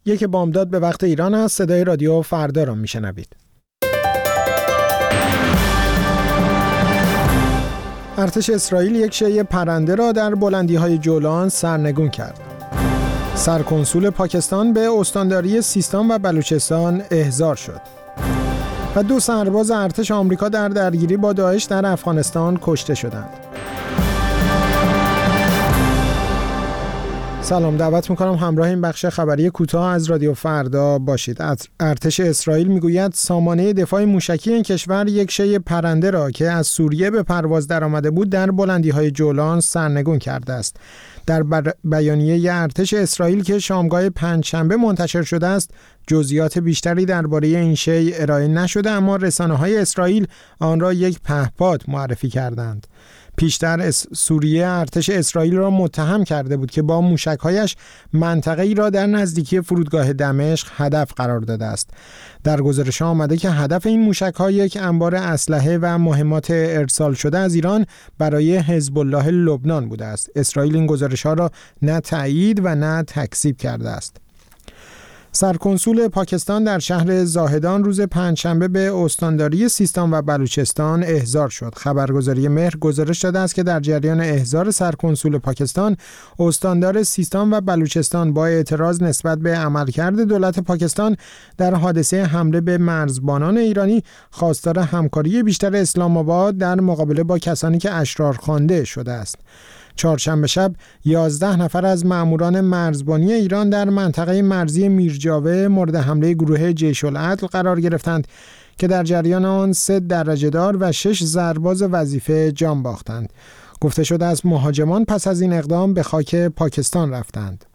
یک بامداد به وقت ایران است. صدای رادیو فردا را میشنوید. ارتش اسرائیل یک شی پرنده را در بلندی‌های جولان سرنگون کرد. سرکنسول پاکستان به استانداری سیستان و بلوچستان احضار شد. و 2 سرباز ارتش آمریکا در درگیری با داعش در افغانستان کشته شدند. سلام، دعوت میکنم همراه این بخش خبری کوتاه از رادیو فردا باشید. ارتش اسرائیل میگوید سامانه دفاع موشکی این کشور یک شی پرنده را که از سوریه به پرواز درآمده بود در بلندی‌های جولان سرنگون کرده است. در بیانیه ارتش اسرائیل که شامگاه پنجشنبه منتشر شده است، جزئیات بیشتری درباره این شی ارائه نشده، اما رسانه‌های اسرائیل آن را یک پهپاد معرفی کردند. پیشتر سوریه ارتش اسرائیل را متهم کرده بود که با موشک‌هایش منطقه‌ای را در نزدیکی فرودگاه دمشق هدف قرار داده است. در گزارش آمده که هدف این موشک‌ها یک انبار اسلحه و مهمات ارسال شده از ایران برای حزب الله لبنان بوده است. اسرائیل این گزارش‌ها را نه تایید و نه تکذیب کرده است. سرکنسول پاکستان در شهر زاهدان روز پنجشنبه به استانداری سیستان و بلوچستان احضار شد. خبرگزاری مهر گزارش داده است که در جریان احضار سرکنسول پاکستان، استاندار سیستان و بلوچستان با اعتراض نسبت به عملکرد دولت پاکستان در حادثه حمله به مرزبانان ایرانی خواستار همکاری بیشتر اسلام آباد در مقابله با کسانی که اشرار خوانده شده است. چهارشنبه شب 11 نفر از ماموران مرزبانی ایران در منطقه مرزی میرجاوه مورد حمله گروه جیش العدل قرار گرفتند که در جریان آن 3 درجه‌دار و 6 سرباز وظیفه جان باختند. گفته شده از مهاجمان پس از این اقدام به خاک پاکستان رفتند.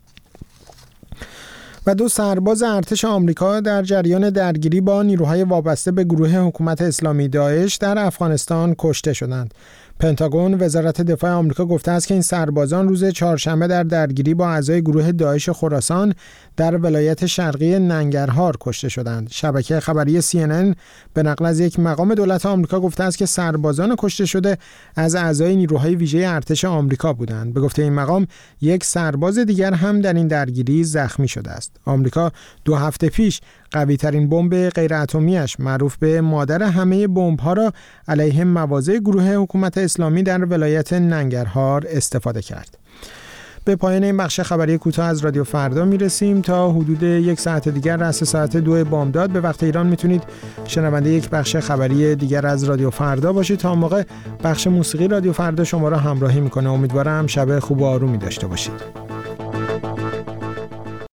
و 2 سرباز ارتش آمریکا در جریان درگیری با نیروهای وابسته به گروه حکومت اسلامی داعش در افغانستان کشته شدند. پنتاگون وزارت دفاع آمریکا گفته است که این سربازان روز چهارشنبه در درگیری با اعضای گروه داعش خراسان در ولایت شرقی ننگرهار کشته شدند. شبکه خبری CNN به نقل از یک مقام دولت آمریکا گفته است که سربازان کشته شده از اعضای نیروهای ویژه ارتش آمریکا بودند. به گفته این مقام، یک سرباز دیگر هم در این درگیری زخمی شده است. آمریکا 2 هفته پیش قوی‌ترین بمب غیر اتمی‌اش معروف به مادر همه بمب‌ها را علیه مواضع گروه حکومت اسلامی در ولایت ننگرهار استفاده کرد. به پایان این بخش خبری کوتاه از رادیو فردا میرسیم. تا حدود 1 ساعت دیگر رأس ساعت 2 بامداد به وقت ایران میتونید شنونده یک بخش خبری دیگر از رادیو فردا باشید. تا موقع بخش موسیقی رادیو فردا شما را همراهی میکنه. امیدوارم شب خوب و آرومی داشته باشید.